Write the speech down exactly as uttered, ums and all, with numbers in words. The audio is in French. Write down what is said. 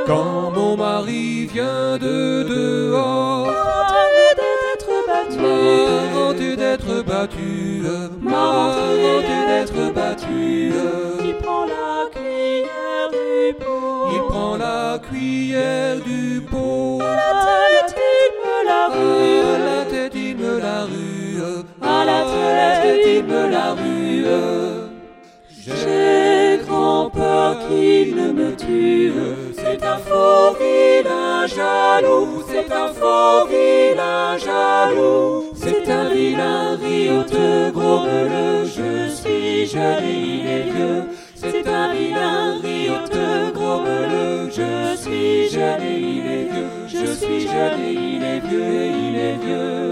Quand mon mari vient de dehors, Marre d'être battu, marre d'être battu, marre d'être battu. il prend la cuillère du pot. Il prend la cuillère du pot. À la tête, il me la rue. À la tête, il me la rue. À la tête, il me la rue. J'ai grand peur qu'il ne me tue. C'est un faux vilain jaloux. C'est un faux vilain jaloux. C'est un vilain riote gros meuleux. Je suis jeune et il est vieux. C'est un vilain riote gros meuleux. Je suis jeune et il est vieux. Je suis jeune et il est vieux et il est vieux.